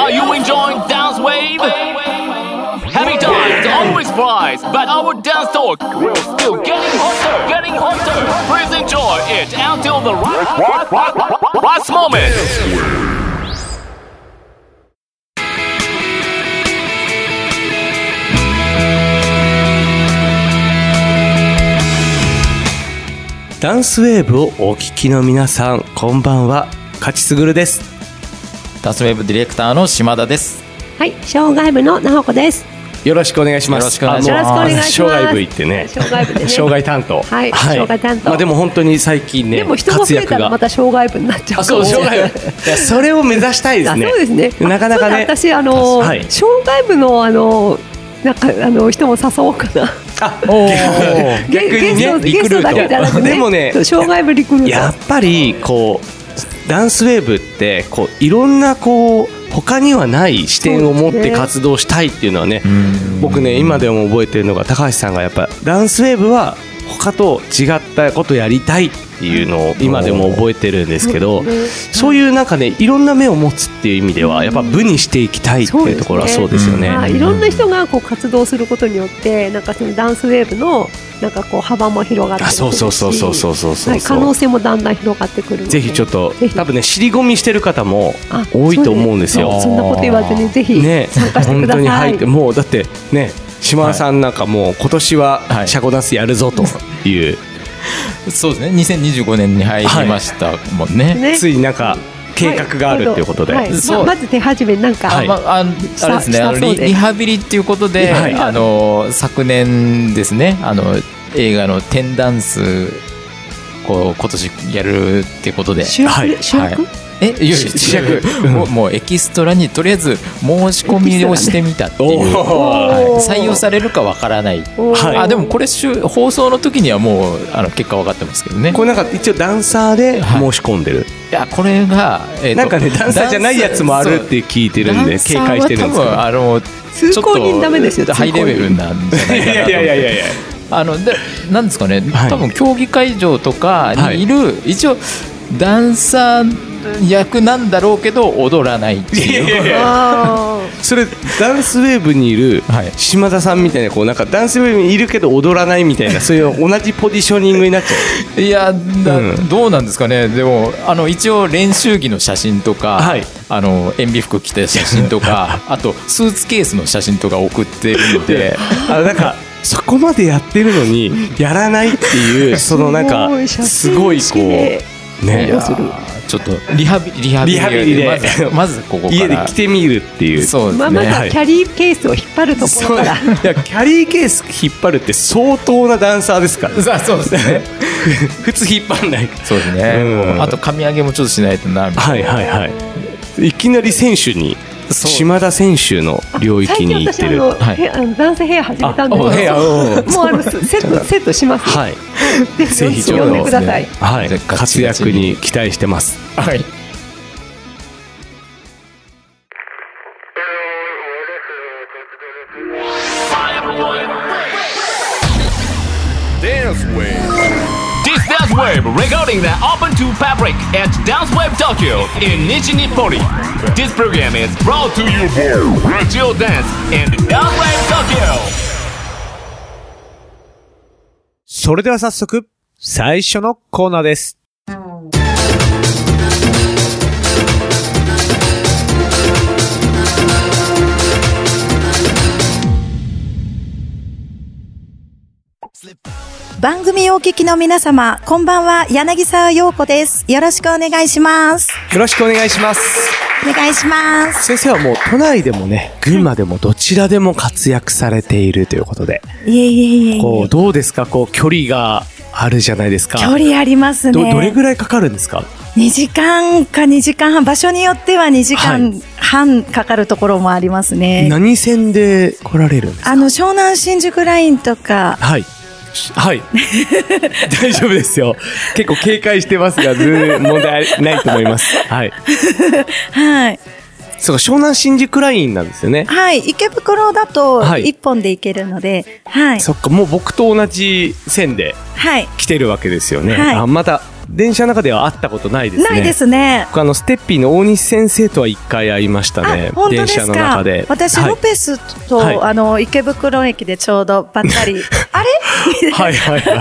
Are you enjoying Dance Wave? Happy times always flies, but our dance talk will still getting hotter. Please enjoy it until the last moment. ダンスウェーブをお聞きの皆さん、こんばんは。勝すぐるです。 ダンスウェーブディレクターの島田です。 はい、障害部の直子です。 よろしくお願いします。 よろしくお願いします。 障害部行ってね。障害部でね。障害担当。 はい。障害担当。 まあでも本当に最近ね、 でも人が増えたらまた障害部になっちゃう。 そう、障害部。いや、それを目指したいですね。 そうですね。 なかなかね。 私障害部のなんか人も誘おうかな。 逆にね、 ゲストだけじゃなくてね。でもね、障害部リクルーター。 やっぱりこうダンスウェーブってこういろんなこう他にはない視点を持って活動したいっていうのはね、僕ね今でも覚えてるのが、高橋さんがやっぱダンスウェーブは他と違ったことやりたいっていうのを今でも覚えてるんですけど、そういうなんかね、いろんな目を持つっていう意味ではやっぱ部にしていきたいっていうところはそうですよね。 いろんな人がこう活動することによってなんかそのダンスウェーブのなんかこう幅も広がってくるし、可能性もだんだん広がってくるので、 ぜひちょっと多分ね、尻込みしてる方も多いと思うんですよ。 そんなこと言わずにぜひ参加してください。 本当に入って、もうだってね、島田さんなんかもう今年は社交ダンスやるぞという、 そうですね、2025年に入りましたもんね。 ついになんか計画があるっていうことで、 まず手始めなんかあれですね、リハビリっていうことで、昨年ですね、映画のテンダンスこう今年やるっていうことで、 主役もうエキストラにとりあえず申し込みをしてみたっていう、採用されるかわからない。でもこれ放送の時にはもう結果分かってますけどね。 これなんか一応ダンサーで申し込んでる。 いや、これがなんかね、ダンサーじゃないやつもあるって聞いてるんで警戒してるんですけど、 通行人ダメですよ。 ハイレベルなんじゃないかなと。なんですかね、多分競技会場とかにいる一応ダンサー役なんだろうけど踊らないっていう。 それダンスウェーブにいる島田さんみたいな、こうなんかダンスウェーブにいるけど踊らないみたいな、そういう同じポジショニングになっちゃう。 いや、どうなんですかね。でも一応練習着の写真とか、塩ビ服着た写真とかあとスーツケースの写真とか送ってるのでなんかそこまでやってるのにやらないっていう、そのなんかすごいこうね、 ちょっとリハビリでまずここから家で着てみるっていう。 そうですね。 まずはキャリーケースを引っ張るところから。 いや、キャリーケース引っ張るって相当なダンサーですから。 そうですね。 普通引っ張んない。 そうですね。あと髪上げもちょっとしないとなみたいな。 いきなり選手に、島田選手の領域に行ってる。 ダンスヘア始めたんですけど、もうセットします。 ぜひちょっと活躍に期待してます。 Dance Wave.This Dance Wave regarding the Open to Fabric at Dance Wave Tokyo in Nichi-Nippori. This program is brought to you by Regio Dance and Dance Wave Tokyo. それでは早速最初のコーナーです。 番組をお聞きの皆様、こんばんは、柳沢陽子です。よろしくお願いします。 よろしくお願いします。 お願いします。 先生はもう都内でもね、群馬でもどちらでも活躍されているということで。こうどうですか、こう距離があるじゃないですか。 距離ありますね。 どれぐらいかかるんですか ？2時間か2時間半、場所によっては2時間半かかるところもありますね。 何線で来られるんですか？ 湘南新宿ラインとか。 大丈夫ですよ。結構警戒してますが、問題ないと思います。そうか、湘南新宿ラインなんですよね。 池袋だと1本で行けるので、 そっか、もう僕と同じ線で来てるわけですよね。また電車の中では会ったことないですね。 ないですね。 僕ステッピーの大西先生とは1回会いましたね。 本当ですか。 電車の中で。 私、ロペスと、池袋駅でちょうどばったり、あれはいはいはい。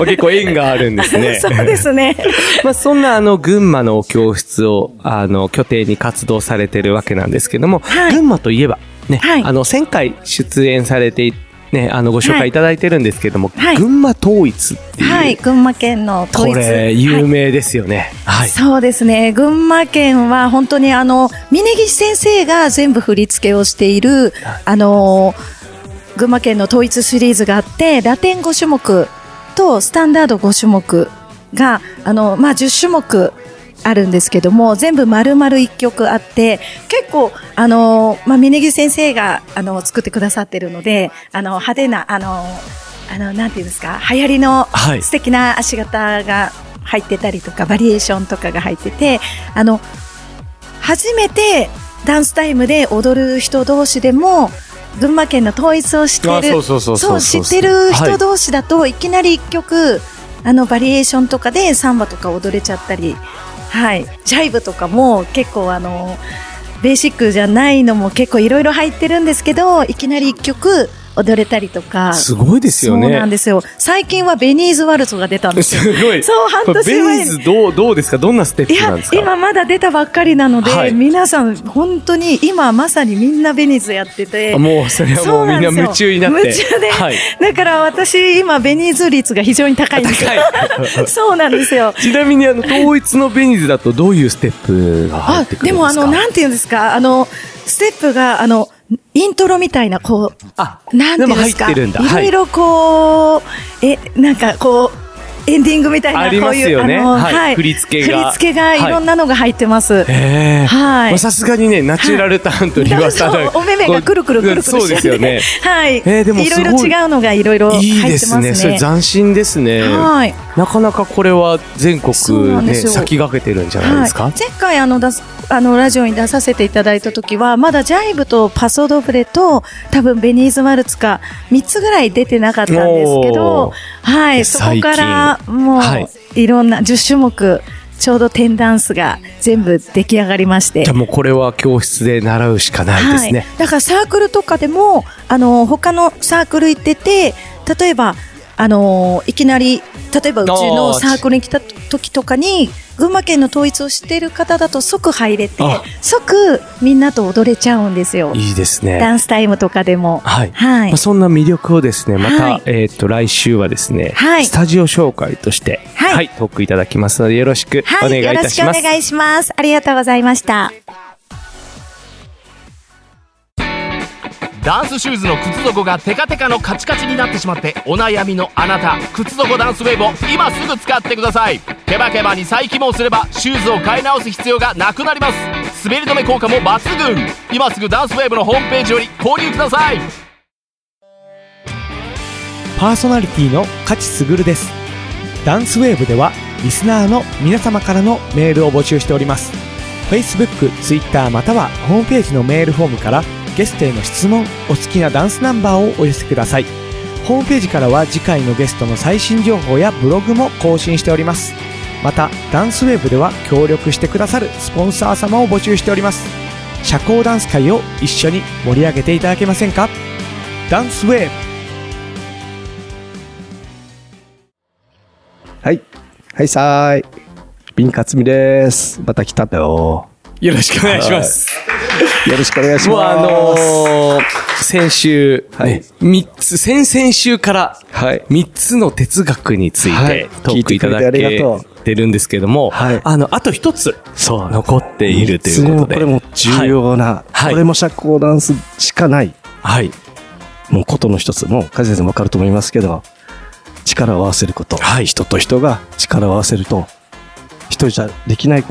結構縁があるんですね。 そうですね。 そんな群馬の教室を拠点に活動されてるわけなんですけども、群馬といえばね、1000回出演されていて、ね、ご紹介いただいてるんですけども、群馬統一っていう。 はい、群馬県の統一。 これ、有名ですよね。はい。 そうですね。群馬県は本当に峯岸先生が全部振り付けをしている、群馬県の統一シリーズがあって、ラテン5種目とスタンダード5種目が、10種目あるんですけども、全部丸々1曲あって、結構、峯岸先生が、作ってくださってるので、派手な、なんていうんですか、流行りの素敵な足型が入ってたりとか、バリエーションとかが入ってて、初めてダンスタイムで踊る人同士でも、群馬県の統一を知ってる、知ってる人同士だと、いきなり1曲、バリエーションとかでサンバとか踊れちゃったり、はい。ジャイブとかも結構ベーシックじゃないのも結構いろいろ入ってるんですけど、いきなり1曲踊れたりとか。 すごいですよね。 そうなんですよ。最近はベニーズワルツが出たんですよ。 すごい。 そう、半年前に。 ベニーズどうですか？どんなステップなんですか？ いや、今まだ出たばっかりなので、皆さん本当に今まさにみんなベニーズやってて。 もうそれはもうみんな夢中になって。 夢中で。はい。だから私今ベニーズ率が非常に高いんですよ。そうなんですよ。 ちなみに統一のベニーズだとどういうステップが入ってくるんですか？ でもなんていうんですか、ステップがイントロみたいな、こう、なんていうんですか、いろいろこう、なんかこう、エンディングみたいな、こういう、 振り付けがいろんなのが入ってます。はい。 さすがにね、ナチュラルターンと言わさない。 お目目がくるくるくるくるして。 そうですよね。 はい。でもいろいろ違うのがいろいろ入ってますね。いいですね。 それ斬新ですね。はい。なかなかこれは全国で先駆けてるんじゃないですか？ 前回ラジオに出させていただいた時は、まだジャイブとパソドブレと、多分ベニーズワルツか、3つぐらい出てなかったんですけど、はい、そこから、もう、いろんな10種目、ちょうど10ダンスが全部出来上がりまして。 じゃあもうこれは教室で習うしかないですね。 だからサークルとかでも、他のサークル行ってて、例えば、いきなり、例えばうちのサークルに来た時とかに、群馬県の統一を知っている方だと即入れて、即みんなと踊れちゃうんですよ。 いいですね。 ダンスタイムとかでも。 はい。はい。そんな魅力をですね、また、来週はですね、スタジオ紹介として、はい、トークいただきますので、よろしくお願いいたします。よろしくお願いします。ありがとうございました。 ダンスシューズの靴底がテカテカのカチカチになってしまってお悩みのあなた、靴底ダンスウェーブを今すぐ使ってください。ケバケバに再起毛すればシューズを買い直す必要がなくなります。滑り止め効果も抜群。今すぐダンスウェーブのホームページより購入ください。 パーソナリティの勝卓です。ダンスウェーブではリスナーの皆様からのメールを募集しております。 Facebook、Twitter またはホームページのメールフォームからゲストへの質問、お好きなダンスナンバーをお寄せください。ホームページからは次回のゲストの最新情報やブログも更新しております。またダンスウェーブでは協力してくださるスポンサー様を募集しております。社交ダンス界を一緒に盛り上げていただけませんか？ダンスウェーブ。 はい。はいさーい。ビンカツミです。また来たんだよ。 よろしくお願いします。 よろしくお願いします。 もう先週、先々週から3つの哲学についてトークいただけてるんですけども、あと一つ残っているということで。 これも重要な、これも社交ダンスしかない。もうことの一つ、もう梶先生もわかると思いますけど、力を合わせること。人と人が力を合わせると、一人じゃできないこと、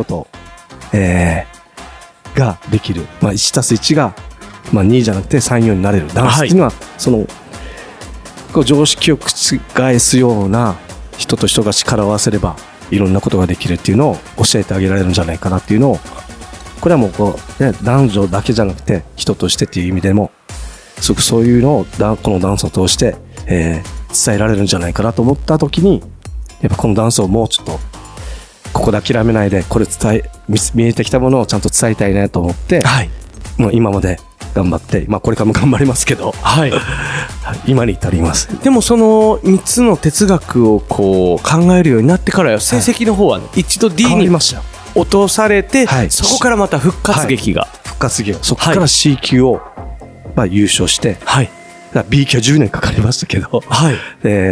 ができる。1+1 が、2じゃなくて3、4になれる。ダンスっていうのは、こう常識を覆すような人と人が力を合わせれば、いろんなことができるっていうのを教えてあげられるんじゃないかなっていうのを、これはもう男女だけじゃなくて、人としてっていう意味でも、すごくそういうのをこのダンスを通して、伝えられるんじゃないかなと思ったときに、やっぱこのダンスをもうちょっとここで諦めないで、これ見えてきたものをちゃんと伝えたいなと思って、はい、もう今まで頑張って、これからも頑張りますけど、はい、今に至ります。 でもその3つの哲学をこう考えるようになってから成績の方は、一度 D に落とされて、はい、そこからまた復活劇が、 そこから C 級を、優勝して、はい、B 級は10年かかりましたけど、はい、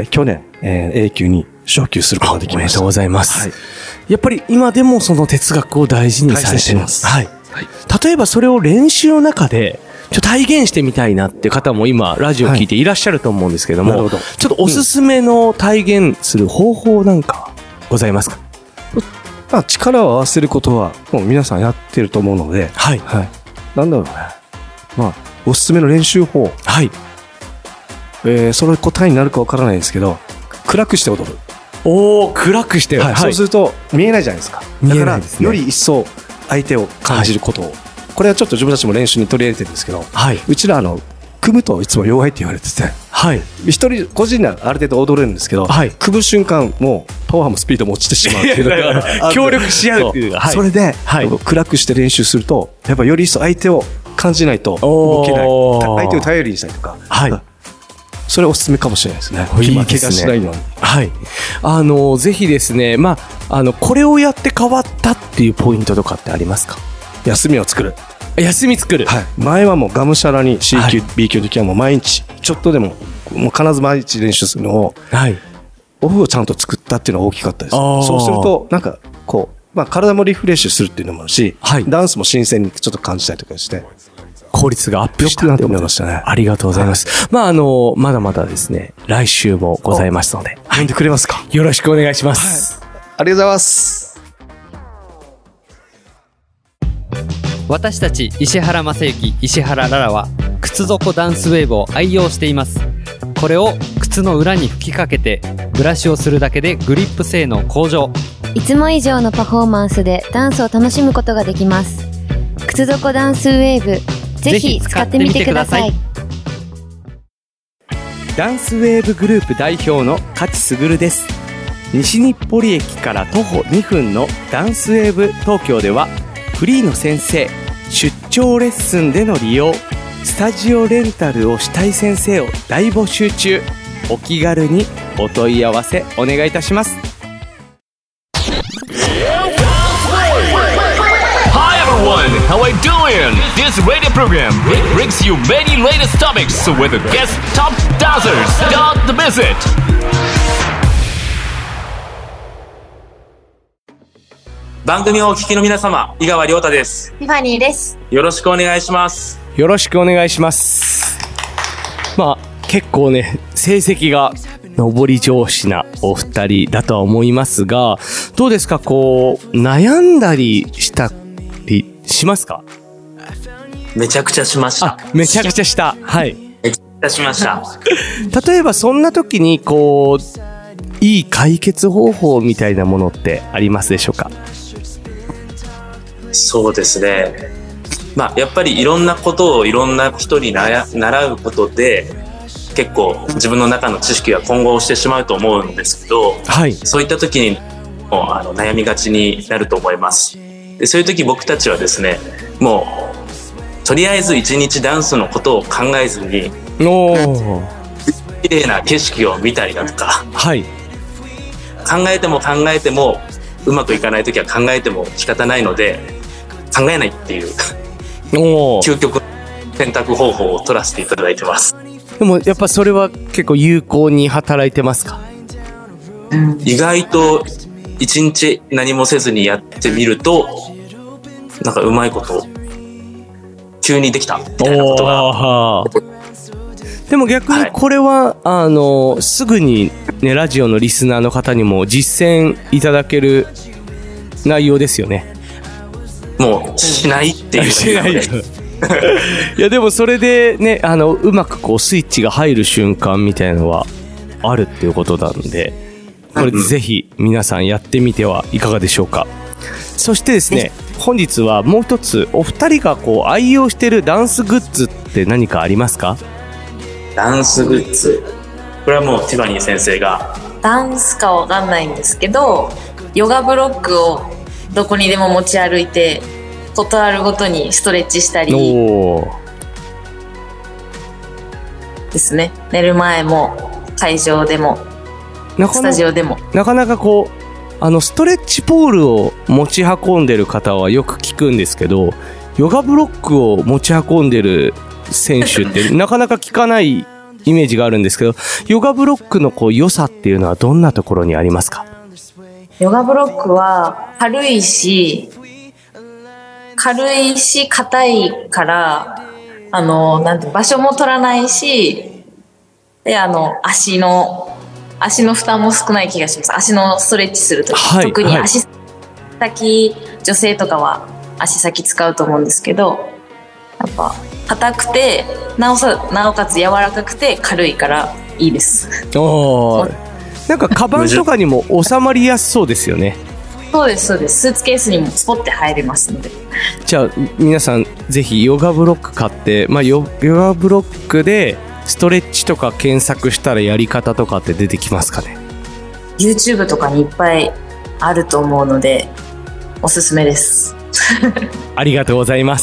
去年、A 級に昇級することができました。 おめでとうございます。はい、やっぱり今でもその哲学を大事にされています。はい。例えばそれを練習の中で体現してみたいなっていう方も今ラジオ聞いていらっしゃると思うんですけども、はい、ちょっとおすすめの体現する方法なんかございますか？ 力を合わせることはもう皆さんやってると思うので、はい、はい、なんだろうね、おすすめの練習法、はい、それ答えになるかわからないんですけど、暗くして踊る。 おー、暗くして、 はいはい、そうすると見えないじゃないですか。だからより一層相手を感じることを、はい、これはちょっと自分たちも練習に取り入れてるんですけど、はい、うちら組むといつも弱いって言われてて、はい、一人個人ではある程度踊れるんですけど、はい、組む瞬間もうパワーもスピードも落ちてしまうっていうのが協力し合うっていうのが、 それで、はい、暗くして練習するとやっぱより一層相手を感じないと動けない、相手を頼りにしたりとか、はい、それおすすめかもしれないですね。 いいですね。怪我しないように。はい。ぜひですね、これをやって変わったっていうポイントとかってありますか？ 休みを作る。 休み作る。 はい。前はもうがむしゃらに C 級、はい、B 級の時はもう毎日、ちょっとでも、もう必ず毎日練習するのを、はい。オフをちゃんと作ったっていうのは大きかったです。そうすると、なんか、こう、体もリフレッシュするっていうのもあるし、はい。ダンスも新鮮にちょっと感じたりとかして、 効率がアップしたって思いましたね。 ありがとうございます。はい、まだまだですね、来週もございますので。 呼んでくれますか？ よろしくお願いします。 はい、ありがとうございます。 私たち石原正幸、石原ララは、靴底ダンスウェーブを愛用しています。これを靴の裏に吹きかけて、ブラシをするだけでグリップ性能向上。 いつも以上のパフォーマンスでダンスを楽しむことができます。靴底ダンスウェーブ、ぜひ使ってみてください。 ダンスウェーブグループ代表の勝卓です。西日暮里駅から徒歩2分のダンスウェーブ東京では、フリーの先生、出張レッスンでの利用、スタジオレンタルをしたい先生を大募集中。お気軽にお問い合わせお願いいたします。 How are you doing? This radio program brings you many latest topics with guest top dancers. Don't miss it. 番組をお聞きの皆様、井川亮太です。 ティファニーです。 よろしくお願いします。 よろしくお願いします。結構ね、成績が上り調子なお二人だとは思いますが、どうですか？悩んだりしたりしますか？ めちゃくちゃしました。 めちゃくちゃした。はい。 めちゃくちゃしました。 例えばそんな時にいい解決方法みたいなものってありますでしょうか？ そうですね。やっぱりいろんなことをいろんな人に習うことで、結構自分の中の知識が混合してしまうと思うんですけど、はい、そういった時に悩みがちになると思います。でそういう時僕たちはですね、もうとりあえず一日ダンスのことを考えずに綺麗な景色を見たりだとか、はい、考えてもうまくいかない時は考えても仕方ないので考えないっていう究極選択方法を取らせていただいてます。 でもやっぱそれは結構有効に働いてますか？ 意外と一日何もせずにやってみるとなんかうまいこと急にできたみたいなことが。 でも逆にこれは、はい、すぐにねラジオのリスナーの方にも実践いただける内容ですよね。 もうしないっていうしないいやでもそれでねうまくスイッチが入る瞬間みたいなのはあるっていうことなんで、これぜひ皆さんやってみてはいかがでしょうか。そしてですね、本日はもう一つお二人が愛用しているダンスグッズって何かありますか？ ダンスグッズ、これはもうティファニー先生が。 ダンスかわかんないんですけど、 ヨガブロックをどこにでも持ち歩いて、ことあるごとにストレッチしたりですね。寝る前も会場でもスタジオでもなかなかこうストレッチポールを持ち運んでる方はよく聞くんですけど、ヨガブロックを持ち運んでる選手ってなかなか聞かないイメージがあるんですけど、ヨガブロックのこう良さっていうのはどんなところにありますか？ ヨガブロックは軽いし硬いからなんて場所も取らないし、で足の負担も少ない気がします。足のストレッチするとき、特に足先、女性とかは足先使うと思うんですけど、やっぱ硬くてなおかつ柔らかくて軽いからいいです。 なんかカバンとかにも収まりやすそうですよね。 そうですそうです。スーツケースにもスポッて入れますので。 じゃあ皆さんぜひヨガブロック買って、ヨガブロックでストレッチとか検索したらやり方とかって出てきますかね？ YouTube とかにいっぱいあると思うのでおすすめです。 ありがとうございます。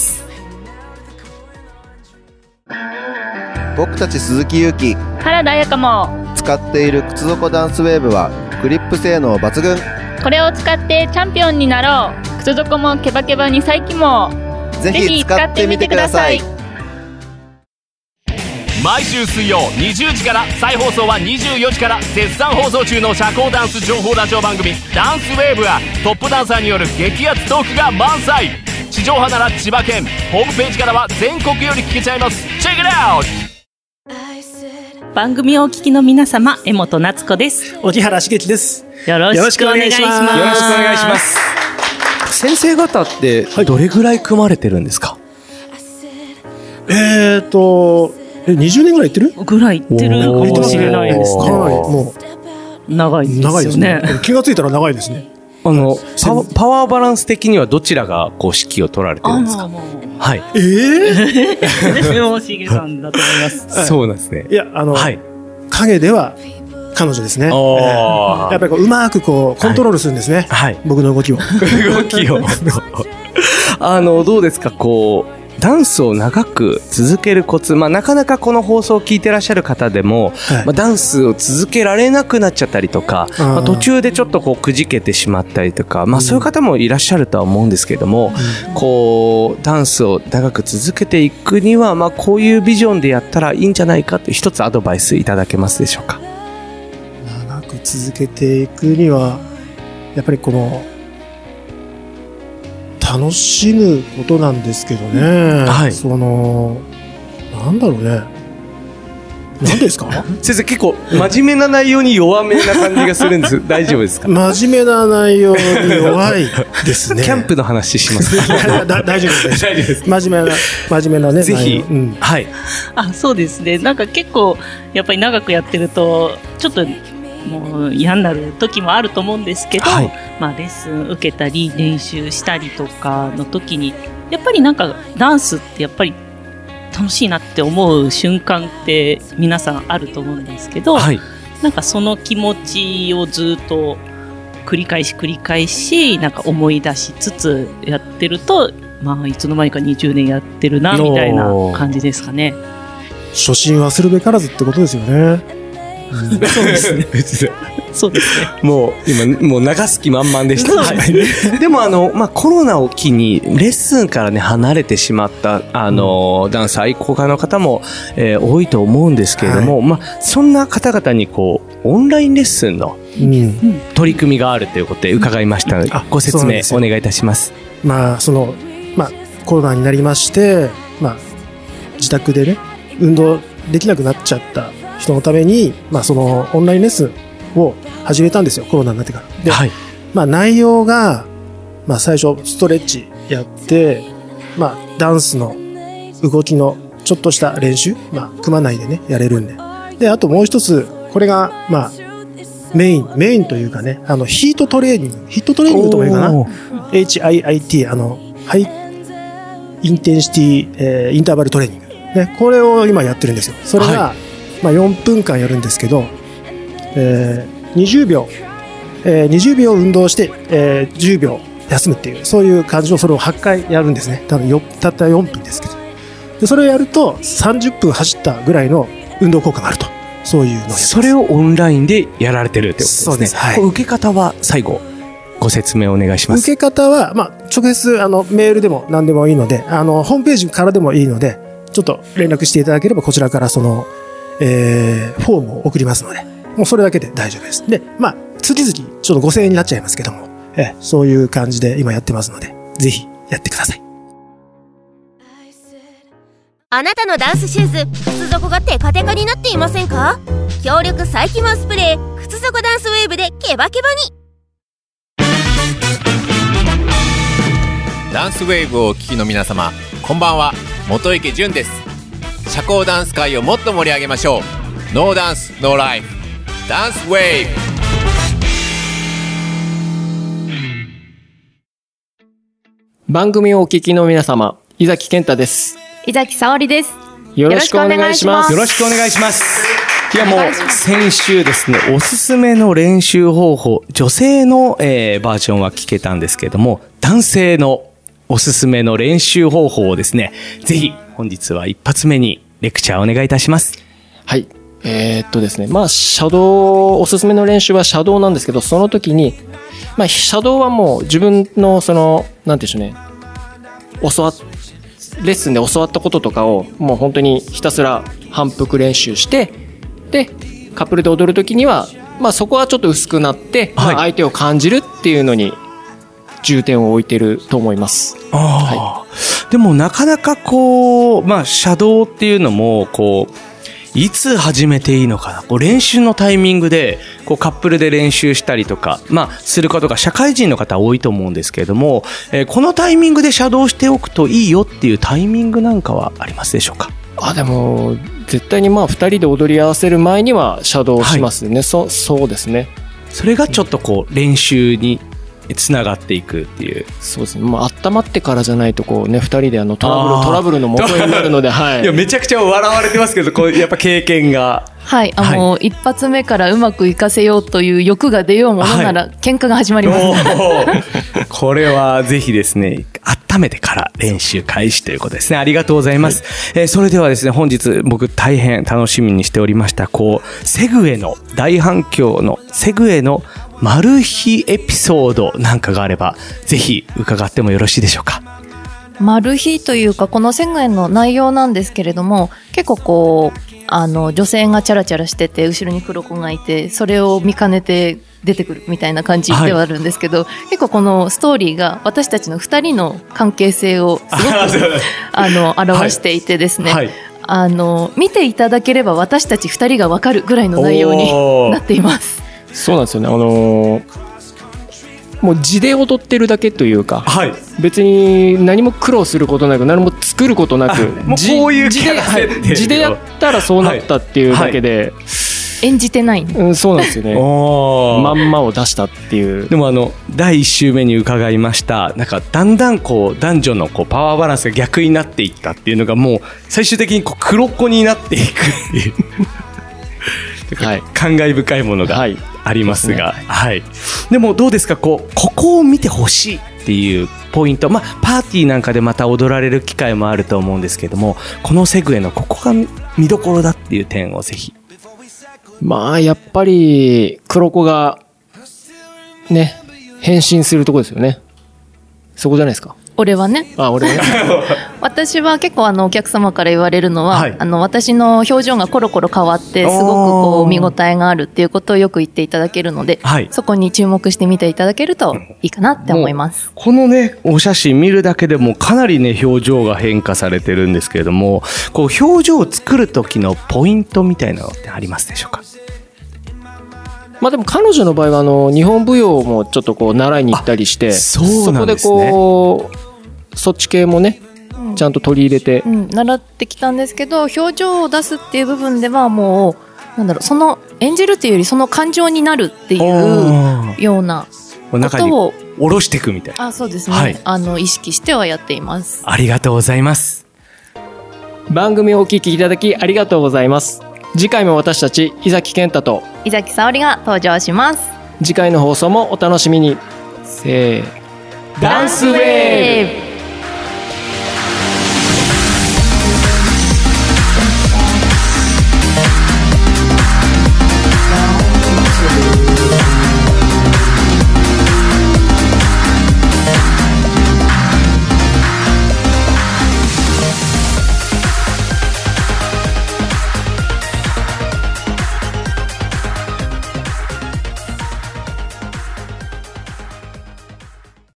僕たち鈴木勇気、 原田彩香も使っている靴底ダンスウェーブはグリップ性能抜群。 これを使ってチャンピオンになろう。靴底もケバケバに再起も。 ぜひ使ってみてください。 毎週水曜20時から再放送は24時から絶賛放送中の社交ダンス情報ラジオ番組ダンスウェーブはトップダンサーによる激アツトークが満載。地上波なら千葉県、ホームページからは全国より聞けちゃいます。チェックイットアウト。 番組をお聞きの皆様、江本夏子です。 荻原茂樹です。 よろしくお願いします。 よろしくお願いします。先生方ってどれぐらい組まれてるんですか ？20年ぐらい行ってる？ ぐらい行ってるかもしれないですね。 かなりもう長いですね。 気がついたら長いですね。 パワーバランス的にはどちらがこう指揮を取られてるんですか？はい。 茂さんだと思います。 そうなんですね。 いや影では彼女ですね。やっぱりうまくコントロールするんですね。僕の動きを。 どうですかダンスを長く続けるコツ、なかなかこの放送を聞いてらっしゃる方でも、ダンスを続けられなくなっちゃったりとか、途中でちょっとくじけてしまったりとか、そういう方もいらっしゃるとは思うんですけども、ダンスを長く続けていくには、こういうビジョンでやったらいいんじゃないかって一つアドバイスいただけますでしょうか？ 長く続けていくにはやっぱり楽しむことなんですけどね。なんだろうね。何ですか？ 先生結構真面目な内容に弱めな感じがするんです。大丈夫ですか？ 真面目な内容に弱いですね。 キャンプの話します。 大丈夫です。大丈夫です。真面目なね。 ぜひ、はい。 そうですね。なんか結構やっぱり長くやってるとちょっともう嫌になる時もあると思うんですけど、レッスン受けたり練習したりとかの時にやっぱりなんかダンスってやっぱり楽しいなって思う瞬間って皆さんあると思うんですけど、なんかその気持ちをずっと繰り返しなんか思い出しつつやってると、いつの間にか20年やってるなみたいな感じですかね。 初心忘るべからずってことですよね。 そうですね。そうですね。 もう今流す気満々でした。でもコロナを機にレッスンからね離れてしまったダンス愛好家の方も、多いと思うんですけれども、そんな方々にオンラインレッスンの取り組みがあるということで伺いましたので、ご説明お願いいたします。 コロナになりまして、自宅でね運動できなくなっちゃった人のために、そのオンラインレッスンを始めたんですよ、コロナになってから。で、内容が、最初ストレッチやって、ダンスの動きのちょっとした練習、組まないでね、やれるんで。で、あともう一つ、これが、メインというかね、ヒートトレーニングとも言うかな。HIIT、ハイインテンシティ、インターバルトレーニング。ね、これを今やってるんですよ。それが、4分間やるんですけど、20秒 20秒運動して、10秒休むっていう、そういう感じをそれを8回やるんですね。たった4分ですけど。でそれをやると30分走ったぐらいの運動効果があると。そういうのをやってます。 それをオンラインでやられてるってことですね。 そうです。はい。 受け方は最後ご説明お願いします。 受け方は、直接メールでも何でもいいので、ホームページからでもいいので、ちょっと連絡していただければこちらからその、フォームを送りますので、もうそれだけで大丈夫です。で、月々ちょっと5000円になっちゃいますけども、そういう感じで今やってますので、ぜひやってください。 あなたのダンスシューズ、靴底がテカテカになっていませんか？強力再起毛スプレー、靴底ダンスウェーブでケバケバに。 ダンスウェーブをお聞きの皆様、こんばんは。元池潤です。社交ダンス界をもっと盛り上げましょう。ノーダンスノーライフ、ダンスウェーブ。番組をお聞きの皆様、井崎健太です。 井崎沙織です。 よろしくお願いします。 よろしくお願いします。いやもう先週ですね、おすすめの練習方法、女性の、バージョンは聞けたんですけども、男性のおすすめの練習方法をですね、ぜひ本日は一発目にレクチャーお願いいたします。 はい。ですね、シャドウ、おすすめの練習はシャドウなんですけど、その時に、シャドウはもう自分のなんていうんでしょうね、レッスンで教わったこととかをもう本当にひたすら反復練習して、でカップルで踊る時にはそこはちょっと薄くなって、相手を感じるっていうのに重点を置いてると思います。 でもなかなかシャドウっていうのもいつ始めていいのかな、練習のタイミングでカップルで練習したりとか、することが社会人の方多いと思うんですけれども、このタイミングでシャドウしておくといいよっていうタイミングなんかはありますでしょうか？ でも絶対に2人で踊り合わせる前にはシャドウしますね。そうですね。 それがちょっと練習につながっていくっていう。 そうですね。温まってからじゃないと2人でトラブルの元になるので、はい。 いやめちゃくちゃ笑われてますけど、やっぱ経験が。 はい、一発目からうまくいかせようという欲が出ようものなら、喧嘩が始まります。 これはぜひですね、温めてから練習開始ということですね。ありがとうございます。それではですね、本日僕大変楽しみにしておりましたセグウェの大反響のセグウェのマル秘エピソードなんかがあれば、ぜひ伺ってもよろしいでしょうか？ マル秘というか、このセグウェの内容なんですけれども、結構女性がチャラチャラしてて、後ろに黒子がいて、それを見かねて出てくるみたいな感じではあるんですけど、結構このストーリーが私たちの2人の関係性をすごく表していてですね、見ていただければ私たち2人が分かるぐらいの内容になっています。 そうなんですよね。もう地で踊ってるだけというか、別に何も苦労することなく、何も作ることなく、 もうこういうキャラ設定地でやったらそうなったっていうだけで、 演じてない、 そうなんですよね。まんまを出したっていう。 でも第1週目に伺いました、なんかだんだん男女のパワーバランスが逆になっていったっていうのが、もう最終的に黒子になっていくっていう感慨深いものがありますが、でもどうですか、ここを見てほしいっていうポイント、パーティーなんかでまた踊られる機会もあると思うんですけども、このセグウェのここが見どころだっていう点をぜひ。 やっぱり黒子がね変身するとこですよね。そこじゃないですか。 俺はね。私は結構お客様から言われるのは、私の表情がコロコロ変わってすごく見応えがあるっていうことをよく言っていただけるので、そこに注目して見ていただけるといいかなって思います。 このねお写真見るだけでもかなりね表情が変化されてるんですけれども、表情を作る時のポイントみたいなのってありますでしょうか？ でも彼女の場合は日本舞踊もちょっと習いに行ったりして、そこでそっち系もね、ちゃんと取り入れて、 習ってきたんですけど、表情を出すっていう部分ではもうその演じるっていうよりその感情になるっていうようなことを下ろしていくみたいな。 そうですね、意識してはやっています。 ありがとうございます。 番組をお聞きいただきありがとうございます。次回も私たち井崎健太と井崎沙織が登場します。 次回の放送もお楽しみに。せー、 ダンスウェーブ。